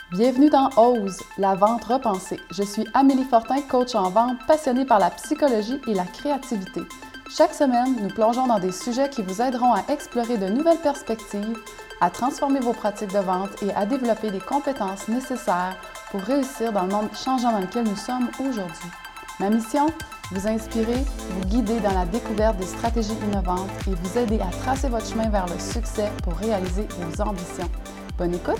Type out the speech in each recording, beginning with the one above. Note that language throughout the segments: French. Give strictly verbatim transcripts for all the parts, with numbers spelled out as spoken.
Bienvenue dans Ose, la vente repensée. Je suis Amélie Fortin, coach en vente, passionnée par la psychologie et la créativité. Chaque semaine, nous plongeons dans des sujets qui vous aideront à explorer de nouvelles perspectives, à transformer vos pratiques de vente et à développer les compétences nécessaires pour réussir dans le monde changeant dans lequel nous sommes aujourd'hui. Ma mission? Vous inspirer, vous guider dans la découverte des stratégies innovantes et vous aider à tracer votre chemin vers le succès pour réaliser vos ambitions. Bonne écoute!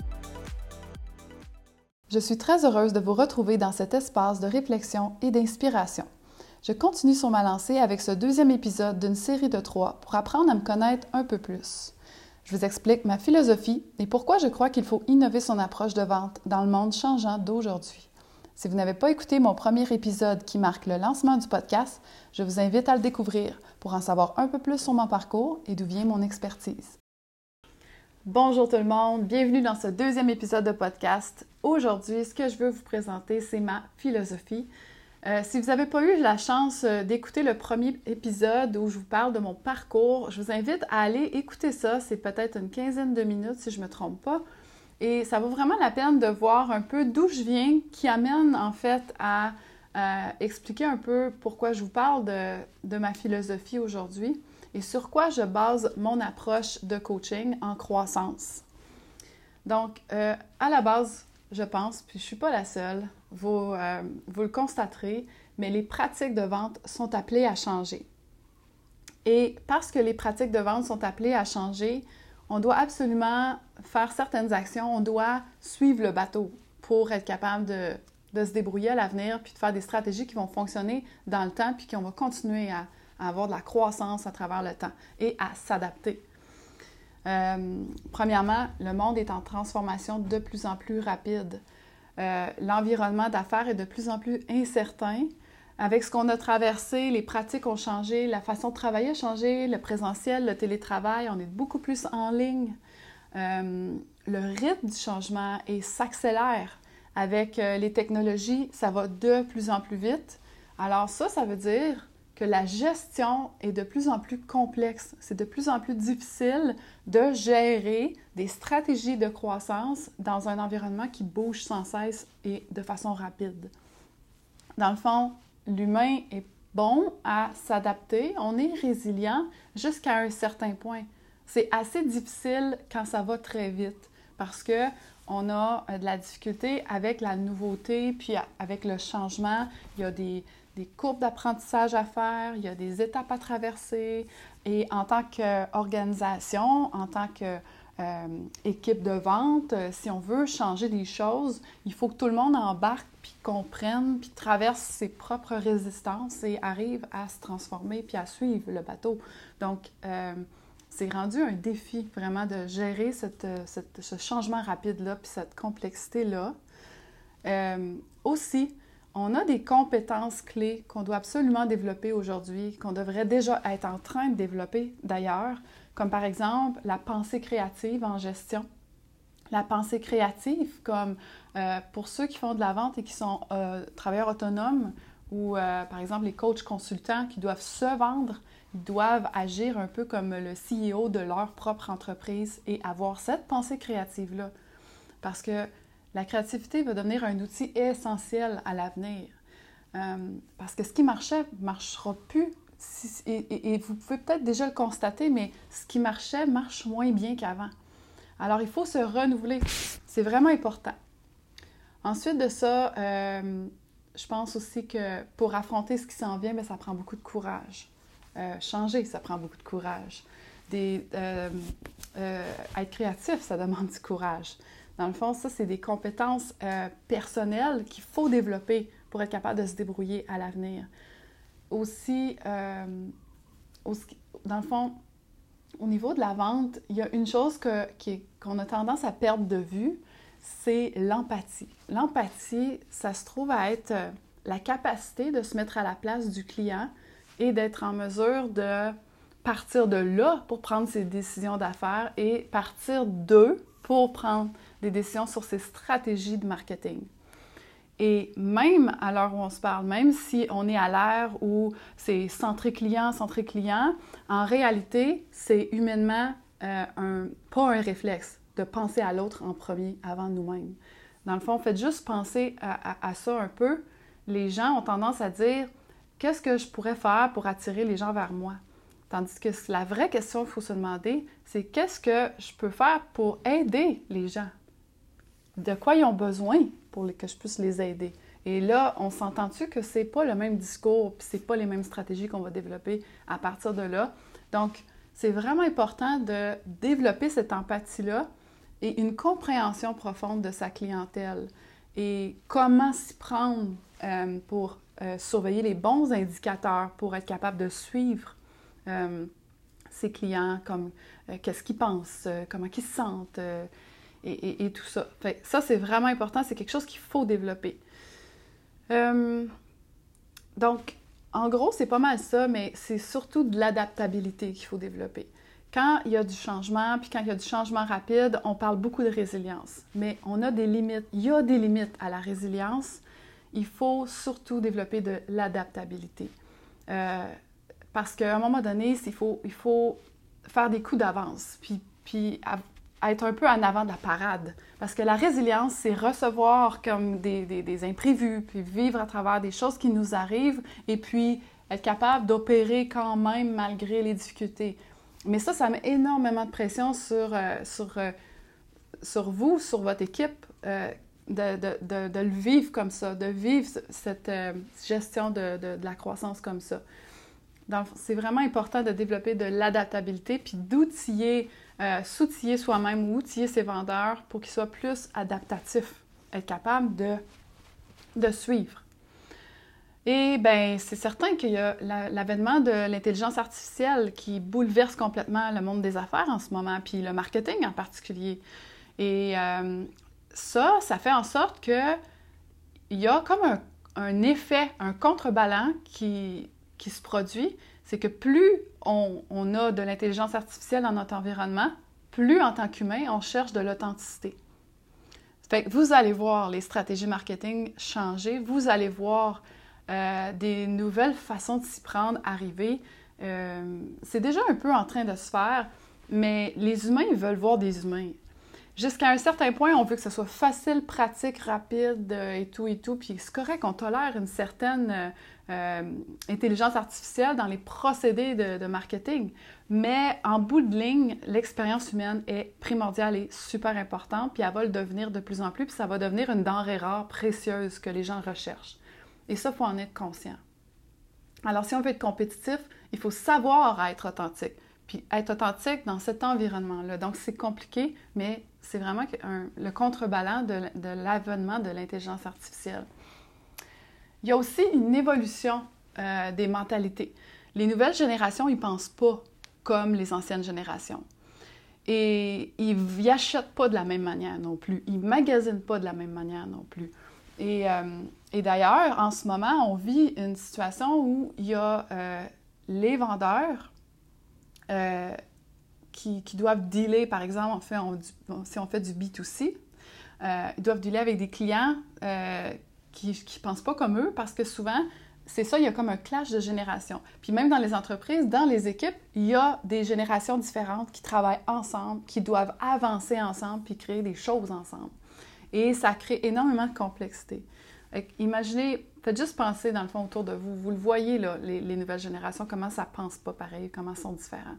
Je suis très heureuse de vous retrouver dans cet espace de réflexion et d'inspiration. Je continue sur ma lancée avec ce deuxième épisode d'une série de trois pour apprendre à me connaître un peu plus. Je vous explique ma philosophie et pourquoi je crois qu'il faut innover son approche de vente dans le monde changeant d'aujourd'hui. Si vous n'avez pas écouté mon premier épisode qui marque le lancement du podcast, je vous invite à le découvrir pour en savoir un peu plus sur mon parcours et d'où vient mon expertise. Bonjour tout le monde, bienvenue dans ce deuxième épisode de podcast. Aujourd'hui, ce que je veux vous présenter, c'est ma philosophie. Euh, si vous n'avez pas eu la chance d'écouter le premier épisode où je vous parle de mon parcours, je vous invite à aller écouter ça. C'est peut-être une quinzaine de minutes si je ne me trompe pas. Et ça vaut vraiment la peine de voir un peu d'où je viens, qui amène en fait à euh, expliquer un peu pourquoi je vous parle de, de ma philosophie aujourd'hui et sur quoi je base mon approche de coaching en croissance. Donc, euh, à la base, je pense, puis je ne suis pas la seule, vous, euh, vous le constaterez, mais les pratiques de vente sont appelées à changer. Et parce que les pratiques de vente sont appelées à changer, on doit absolument faire certaines actions, on doit suivre le bateau pour être capable de, de se débrouiller à l'avenir, puis de faire des stratégies qui vont fonctionner dans le temps, puis qu'on va continuer à, à avoir de la croissance à travers le temps et à s'adapter. Euh, premièrement, le monde est en transformation de plus en plus rapide. Euh, l'environnement d'affaires est de plus en plus incertain. Avec ce qu'on a traversé, les pratiques ont changé, la façon de travailler a changé, le présentiel, le télétravail, on est beaucoup plus en ligne. Euh, le rythme du changement et s'accélère. Avec euh, les technologies, ça va de plus en plus vite. Alors ça, ça veut dire que la gestion est de plus en plus complexe. C'est de plus en plus difficile de gérer des stratégies de croissance dans un environnement qui bouge sans cesse et de façon rapide. Dans le fond, l'humain est bon à s'adapter, on est résilient jusqu'à un certain point. C'est assez difficile quand ça va très vite parce qu'on a de la difficulté avec la nouveauté, puis avec le changement. Il y a des, des courbes d'apprentissage à faire, il y a des étapes à traverser. Et en tant qu'organisation, en tant que Euh, équipe de vente, euh, si on veut changer des choses, il faut que tout le monde embarque, puis comprenne, puis traverse ses propres résistances et arrive à se transformer, puis à suivre le bateau. Donc, euh, c'est rendu un défi vraiment de gérer cette, cette, ce changement rapide-là, puis cette complexité-là. Euh, aussi, on a des compétences clés qu'on doit absolument développer aujourd'hui, qu'on devrait déjà être en train de développer d'ailleurs, comme par exemple la pensée créative en gestion. La pensée créative, comme euh, pour ceux qui font de la vente et qui sont euh, travailleurs autonomes ou euh, par exemple les coachs consultants qui doivent se vendre, ils doivent agir un peu comme le C E O de leur propre entreprise et avoir cette pensée créative-là. Parce que la créativité va devenir un outil essentiel à l'avenir. Euh, parce que ce qui marchait ne marchera plus. Et, et, et vous pouvez peut-être déjà le constater, mais ce qui marchait marche moins bien qu'avant. Alors, il faut se renouveler. C'est vraiment important. Ensuite de ça, euh, je pense aussi que pour affronter ce qui s'en vient, bien, ça prend beaucoup de courage. Euh, changer, ça prend beaucoup de courage. Des, euh, euh, être créatif, ça demande du courage. Dans le fond, ça, c'est des compétences euh, personnelles qu'il faut développer pour être capable de se débrouiller à l'avenir. Aussi, euh, aussi, dans le fond, au niveau de la vente, il y a une chose que, qui est, qu'on a tendance à perdre de vue, c'est l'empathie. L'empathie, ça se trouve à être la capacité de se mettre à la place du client et d'être en mesure de partir de là pour prendre ses décisions d'affaires et partir d'eux pour prendre des décisions sur ses stratégies de marketing. Et même à l'heure où on se parle, même si on est à l'ère où c'est centré client, centré client, en réalité, c'est humainement euh, un, pas un réflexe de penser à l'autre en premier avant nous-mêmes. Dans le fond, faites juste penser à, à, à ça un peu. Les gens ont tendance à dire « Qu'est-ce que je pourrais faire pour attirer les gens vers moi? » Tandis que la vraie question qu'il faut se demander, c'est « Qu'est-ce que je peux faire pour aider les gens? De quoi ils ont besoin pour que je puisse les aider? » Et là, on s'entend-tu que c'est pas le même discours, puis c'est pas les mêmes stratégies qu'on va développer à partir de là. Donc, c'est vraiment important de développer cette empathie-là et une compréhension profonde de sa clientèle et comment s'y prendre euh, pour euh, surveiller les bons indicateurs pour être capable de suivre euh, ses clients, comme euh, qu'est-ce qu'ils pensent, euh, comment ils se sentent euh, et, et, et tout ça. Fait, ça, c'est vraiment important, c'est quelque chose qu'il faut développer. Euh, donc, en gros, c'est pas mal ça, mais c'est surtout de l'adaptabilité qu'il faut développer. Quand il y a du changement, puis quand il y a du changement rapide, on parle beaucoup de résilience. Mais on a des limites. Il y a des limites à la résilience. Il faut surtout développer de l'adaptabilité. Euh, parce qu'à un moment donné, il faut, il faut faire des coups d'avance, puis, puis être un peu en avant de la parade. Parce que la résilience, c'est recevoir comme des, des, des imprévus, puis vivre à travers des choses qui nous arrivent, et puis être capable d'opérer quand même malgré les difficultés. Mais ça, ça met énormément de pression sur, euh, sur, euh, sur vous, sur votre équipe, euh, de, de, de, de le vivre comme ça, de vivre cette euh, gestion de, de, de la croissance comme ça. Donc, c'est vraiment important de développer de l'adaptabilité, puis d'outiller, euh, s'outiller soi-même ou outiller ses vendeurs pour qu'ils soient plus adaptatifs, être capables de, de suivre. Et bien, c'est certain qu'il y a l'avènement de l'intelligence artificielle qui bouleverse complètement le monde des affaires en ce moment, puis le marketing en particulier. Et euh, ça, ça fait en sorte qu'il y a comme un, un effet, un contrebalan qui, qui se produit. C'est que plus on, on a de l'intelligence artificielle dans notre environnement, plus en tant qu'humain, on cherche de l'authenticité. Fait que vous allez voir les stratégies marketing changer, vous allez voir Euh, des nouvelles façons de s'y prendre arriver. Euh, c'est déjà un peu en train de se faire, mais les humains, ils veulent voir des humains. Jusqu'à un certain point, on veut que ce soit facile, pratique, rapide euh, et tout et tout. Puis c'est correct, on tolère une certaine euh, euh, intelligence artificielle dans les procédés de, de marketing. Mais en bout de ligne, l'expérience humaine est primordiale et super importante, puis elle va le devenir de plus en plus, puis ça va devenir une denrée rare, précieuse que les gens recherchent. Et ça, il faut en être conscient. Alors, si on veut être compétitif, il faut savoir être authentique. Puis être authentique dans cet environnement-là. Donc, c'est compliqué, mais c'est vraiment un, le contrebalan de, de l'avènement de l'intelligence artificielle. Il y a aussi une évolution euh, des mentalités. Les nouvelles générations, ils ne pensent pas comme les anciennes générations. Et ils n'achètent pas de la même manière non plus. Ils ne magasinent pas de la même manière non plus. Et, euh, et d'ailleurs, en ce moment, on vit une situation où il y a euh, les vendeurs euh, qui, qui doivent dealer, par exemple, on fait, on, si on fait du B deux C, euh, ils doivent dealer avec des clients euh, qui ne pensent pas comme eux parce que souvent, c'est ça, il y a comme un clash de générations. Puis même dans les entreprises, dans les équipes, il y a des générations différentes qui travaillent ensemble, qui doivent avancer ensemble puis créer des choses ensemble. Et ça crée énormément de complexité. Imaginez, faites juste penser dans le fond autour de vous. Vous le voyez, là, les, les nouvelles générations, comment ça ne pense pas pareil, comment ils sont différents.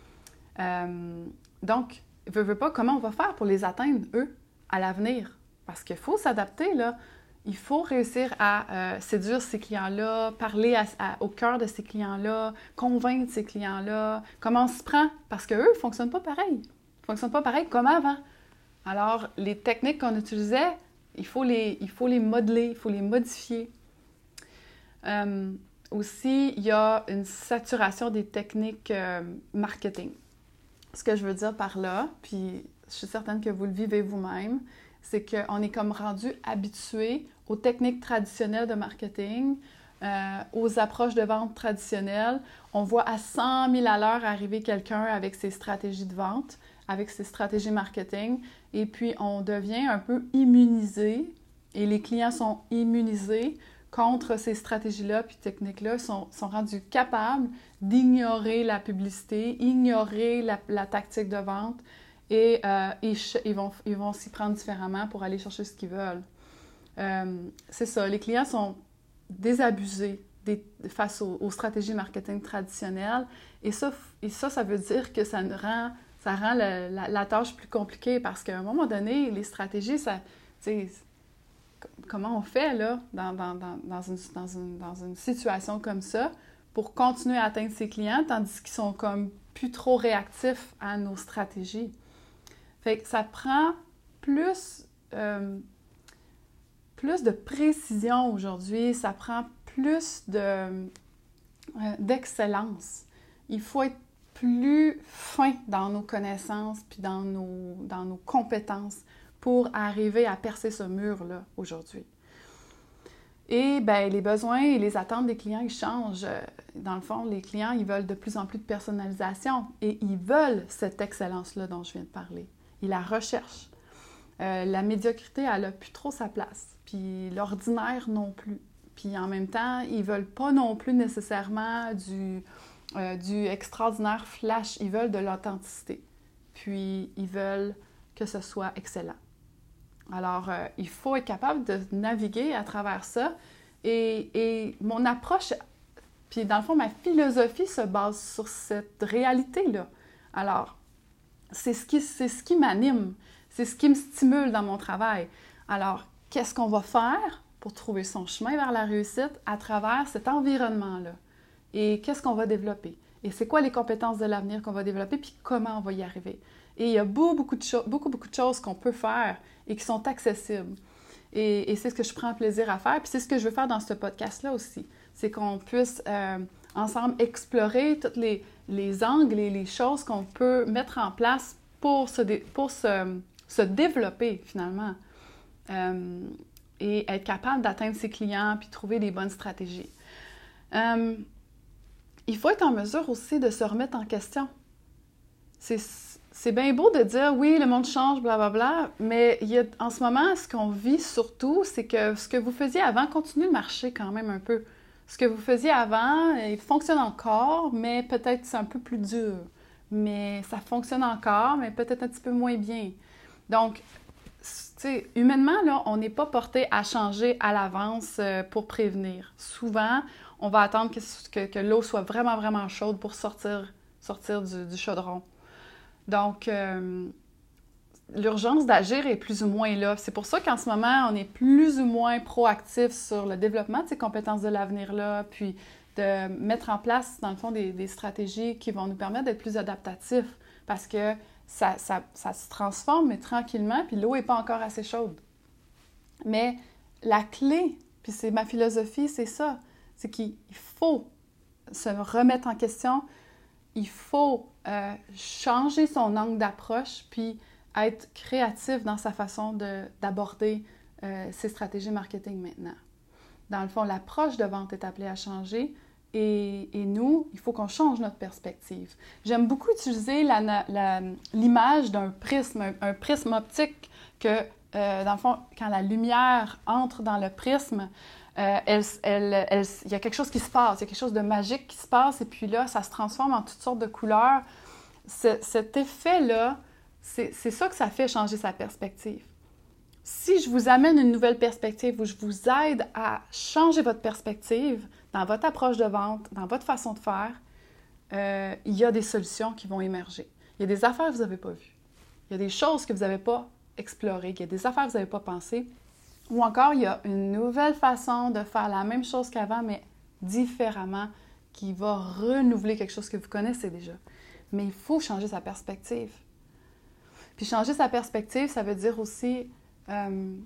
Euh, donc, veux, veux pas, comment on va faire pour les atteindre, eux, à l'avenir? Parce qu'il faut s'adapter, là. Il faut réussir à euh, séduire ces clients-là, parler à, à, au cœur de ces clients-là, convaincre ces clients-là. Comment on se prend? Parce qu'eux ne fonctionnent pas pareil. Ils ne fonctionnent pas pareil comme avant. Alors, les techniques qu'on utilisait, il faut les, il faut les modeler, il faut les modifier. Euh, aussi, il y a une saturation des techniques euh, marketing. Ce que je veux dire par là, puis je suis certaine que vous le vivez vous-même, c'est qu'on est comme rendu habitué aux techniques traditionnelles de marketing, euh, aux approches de vente traditionnelles. On voit à cent mille à l'heure arriver quelqu'un avec ses stratégies de vente, avec ses stratégies marketing, et puis on devient un peu immunisé, et les clients sont immunisés contre ces stratégies-là puis techniques-là, sont, sont rendus capables d'ignorer la publicité, ignorer la, la tactique de vente, et euh, ils, ils vont, ils vont s'y prendre différemment pour aller chercher ce qu'ils veulent. Euh, c'est ça, les clients sont désabusés des, face aux, aux stratégies marketing traditionnelles et ça, et ça, ça veut dire que ça rend, ça rend le, la, la tâche plus compliquée parce qu'à un moment donné, les stratégies, ça, tu sais, comment on fait là, dans, dans, dans, dans, une, dans, une, dans une situation comme ça pour continuer à atteindre ses clients tandis qu'ils sont comme plus trop réactifs à nos stratégies. Fait que ça prend plus, euh, plus de précision aujourd'hui, ça prend plus de, euh, d'excellence. Il faut être plus fin dans nos connaissances puis dans nos, dans nos compétences pour arriver à percer ce mur-là aujourd'hui. Et bien, les besoins et les attentes des clients, ils changent. Dans le fond, les clients, ils veulent de plus en plus de personnalisation et ils veulent cette excellence-là dont je viens de parler. Ils la recherchent. Euh, la médiocrité, elle n'a plus trop sa place. Puis l'ordinaire non plus. Puis en même temps, ils ne veulent pas non plus nécessairement du, euh, du extraordinaire flash. Ils veulent de l'authenticité. Puis ils veulent que ce soit excellent. Alors, euh, il faut être capable de naviguer à travers ça. Et, et mon approche, puis dans le fond, ma philosophie se base sur cette réalité-là. Alors, c'est ce qui, c'est ce qui m'anime, c'est ce qui me stimule dans mon travail. Alors, qu'est-ce qu'on va faire pour trouver son chemin vers la réussite à travers cet environnement-là? Et qu'est-ce qu'on va développer? Et c'est quoi les compétences de l'avenir qu'on va développer, puis comment on va y arriver? Et il y a beaucoup, beaucoup, de, cho- beaucoup, beaucoup de choses qu'on peut faire et qui sont accessibles. Et, et c'est ce que je prends plaisir à faire. Puis c'est ce que je veux faire dans ce podcast-là aussi. C'est qu'on puisse euh, ensemble explorer tous les, les angles et les choses qu'on peut mettre en place pour se, dé- pour se, se développer finalement. Euh, et être capable d'atteindre ses clients puis trouver les bonnes stratégies. Euh, il faut être en mesure aussi de se remettre en question. C'est C'est bien beau de dire « oui, le monde change, blablabla », mais il y a, en ce moment, ce qu'on vit surtout, c'est que ce que vous faisiez avant continue de marcher quand même un peu. Ce que vous faisiez avant, il fonctionne encore, mais peut-être c'est un peu plus dur. Mais ça fonctionne encore, mais peut-être un petit peu moins bien. Donc, tu sais, humainement, là, on n'est pas porté à changer à l'avance pour prévenir. Souvent, on va attendre que, que, que l'eau soit vraiment, vraiment chaude pour sortir, sortir du, du chaudron. Donc, euh, l'urgence d'agir est plus ou moins là. C'est pour ça qu'en ce moment, on est plus ou moins proactif sur le développement de ces compétences de l'avenir-là, puis de mettre en place, dans le fond, des, des stratégies qui vont nous permettre d'être plus adaptatifs parce que ça, ça, ça se transforme, mais tranquillement, puis l'eau n'est pas encore assez chaude. Mais la clé, puis c'est ma philosophie, c'est ça, c'est qu'il faut se remettre en question, il faut euh, changer son angle d'approche, puis être créatif dans sa façon de, d'aborder euh, ses stratégies marketing maintenant. Dans le fond, l'approche de vente est appelée à changer et, et nous, il faut qu'on change notre perspective. J'aime beaucoup utiliser la, la, l'image d'un prisme, un, un prisme optique que, euh, dans le fond, quand la lumière entre dans le prisme, Euh, elle, elle, elle, il y a quelque chose qui se passe, il y a quelque chose de magique qui se passe, et puis là, ça se transforme en toutes sortes de couleurs. Ce, cet effet-là, c'est, c'est ça que ça fait changer sa perspective. Si je vous amène une nouvelle perspective, ou je vous aide à changer votre perspective dans votre approche de vente, dans votre façon de faire, euh, il y a des solutions qui vont émerger. Il y a des affaires que vous n'avez pas vues. Il y a des choses que vous n'avez pas explorées. Il y a des affaires que vous n'avez pas pensées. Ou encore, il y a une nouvelle façon de faire la même chose qu'avant, mais différemment, qui va renouveler quelque chose que vous connaissez déjà. Mais il faut changer sa perspective. Puis changer sa perspective, ça veut dire aussi... Euh,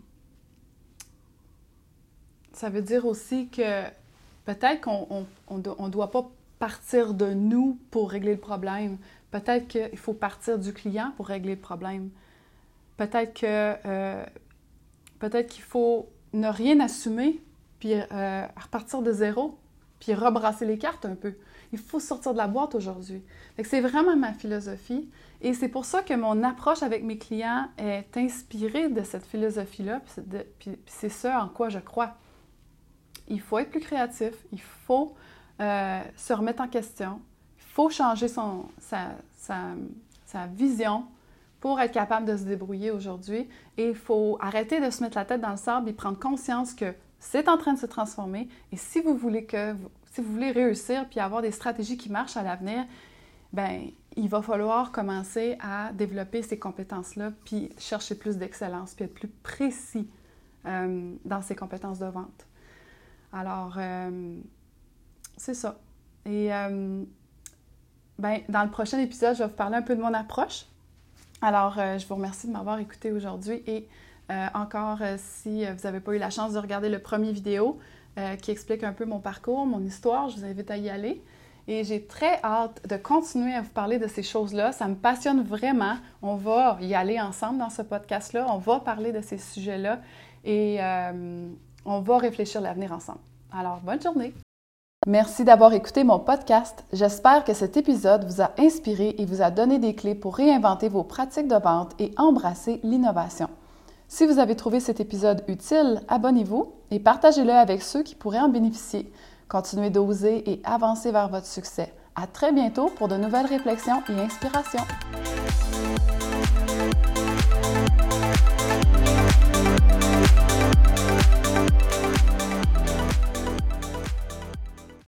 ça veut dire aussi que peut-être qu'on ne doit pas partir de nous pour régler le problème. Peut-être qu'il faut partir du client pour régler le problème. Peut-être que... Euh, Peut-être qu'il faut ne rien assumer, puis euh, repartir de zéro, puis rebrasser les cartes un peu. Il faut sortir de la boîte aujourd'hui. Fait que c'est vraiment ma philosophie. Et c'est pour ça que mon approche avec mes clients est inspirée de cette philosophie-là, puis c'est, de, puis, puis c'est ce en quoi je crois. Il faut être plus créatif, il faut euh, se remettre en question, il faut changer son, sa, sa, sa vision pour être capable de se débrouiller aujourd'hui. Et il faut arrêter de se mettre la tête dans le sable et prendre conscience que c'est en train de se transformer. Et si vous voulez que, si vous voulez réussir puis avoir des stratégies qui marchent à l'avenir, bien, il va falloir commencer à développer ces compétences-là puis chercher plus d'excellence puis être plus précis euh, dans ses compétences de vente. Alors, euh, c'est ça. Et euh, bien, dans le prochain épisode, je vais vous parler un peu de mon approche. Alors, euh, je vous remercie de m'avoir écouté aujourd'hui et euh, encore, euh, si vous n'avez pas eu la chance de regarder le premier vidéo euh, qui explique un peu mon parcours, mon histoire, je vous invite à y aller. Et j'ai très hâte de continuer à vous parler de ces choses-là. Ça me passionne vraiment. On va y aller ensemble dans ce podcast-là. On va parler de ces sujets-là et euh, on va réfléchir l'avenir ensemble. Alors, bonne journée! Merci d'avoir écouté mon podcast. J'espère que cet épisode vous a inspiré et vous a donné des clés pour réinventer vos pratiques de vente et embrasser l'innovation. Si vous avez trouvé cet épisode utile, abonnez-vous et partagez-le avec ceux qui pourraient en bénéficier. Continuez d'oser et avancer vers votre succès. À très bientôt pour de nouvelles réflexions et inspirations.